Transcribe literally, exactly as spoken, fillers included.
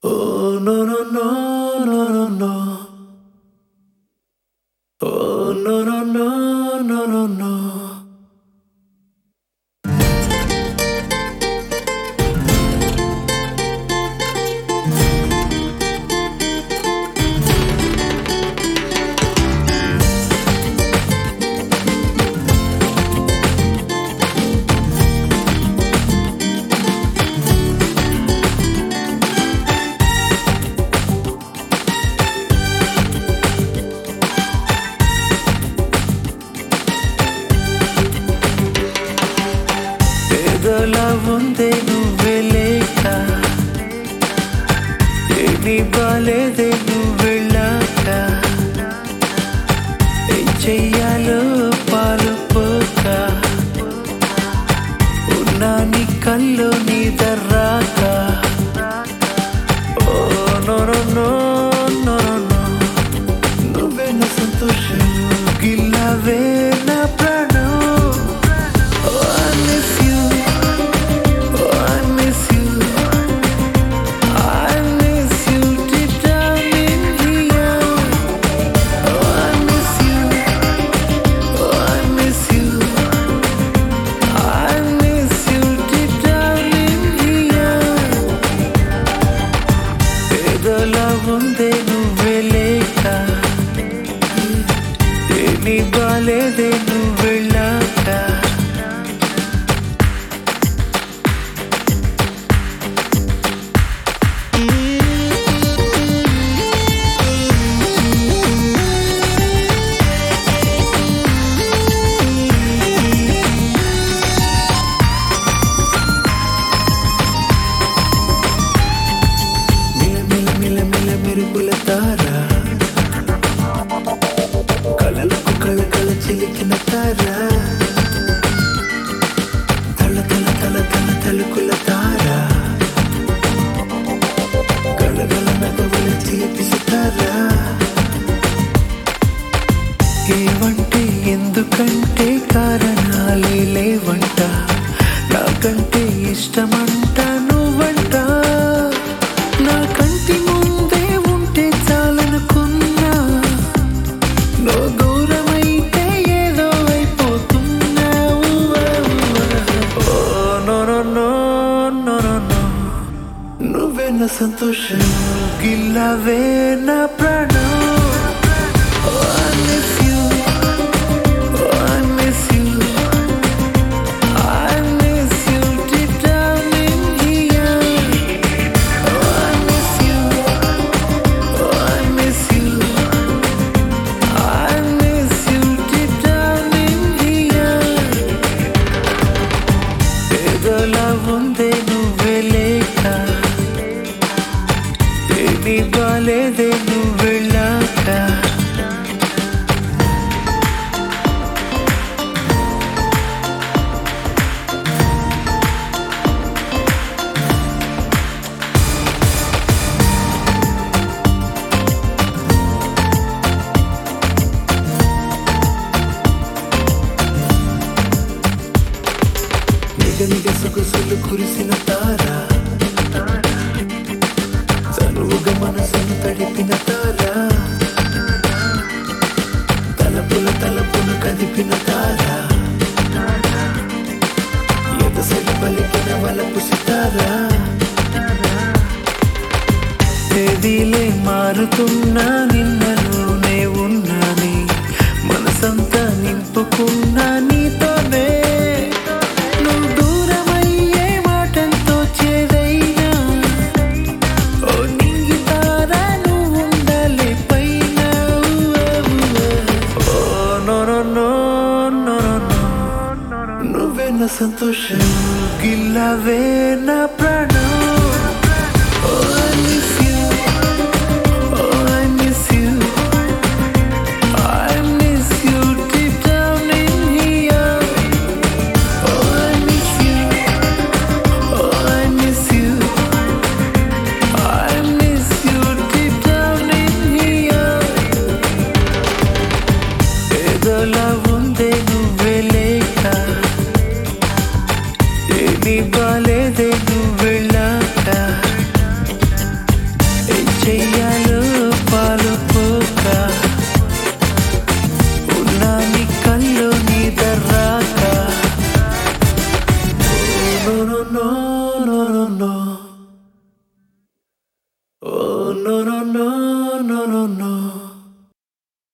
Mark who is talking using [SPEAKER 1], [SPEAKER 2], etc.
[SPEAKER 1] Oh no no no no no no. Oh no no no no no no. ఏదోలా ఉందే నువ్వే లేక, ఏమీ బాలేదే నువ్వు వెళ్ళాక, ఏం చెయ్యాలో పాలుపోక ఉన్నా నీ కల్లో నీ దర్రాక. Oh no no no no no, నువ్వే నా సంతోషం, గిల్లవే నా ప్రాణం. ఏదోలా ఉందే నువ్వే లేక, ఏమీ బాలేదే నువ్వు వెళ్ళాక. మెరుపుల తార, కళలకు కళ కళ చిలికిన తార, తల తల తల తల తలుకుల తార, కళగల నగవల చిలిపి తార. ఏవంటే ఎందుకంటే కారణాలే లేవంట, నాకంటే ఇష్టమంట నువ్వంట. నా కంటి ముందే ఉంటే చాలనుకున్నా, నో దూరమైతే ఏదో అయిపోతున్నావు. Oh no no no no no, నువ్వే నా సంతోషం, గిల్లవే నా ప్రాణం. ఏదోలా ఉందే నువ్వే లేక, ఏమీ బాలేదే నువ్వు వెళ్ళాక. నిగ సొగసులు కురిసిన తార, చనువుగా మనసును తడిపిన తార, తలపుల తలపును కదిపిన తార, ఎదసలి పలికిన వలపు సితార. తేదీలే మారుతున్నా నిన్నలోనే ఉన్నాని, మనసంతా నింపుకున్నా నీతోనే. నువ్వే నా సంతోషం, గిల్లవే నా ప్రాణం. ఏదోలా ఉందే నువ్వే లేక, ఓ నో నో నో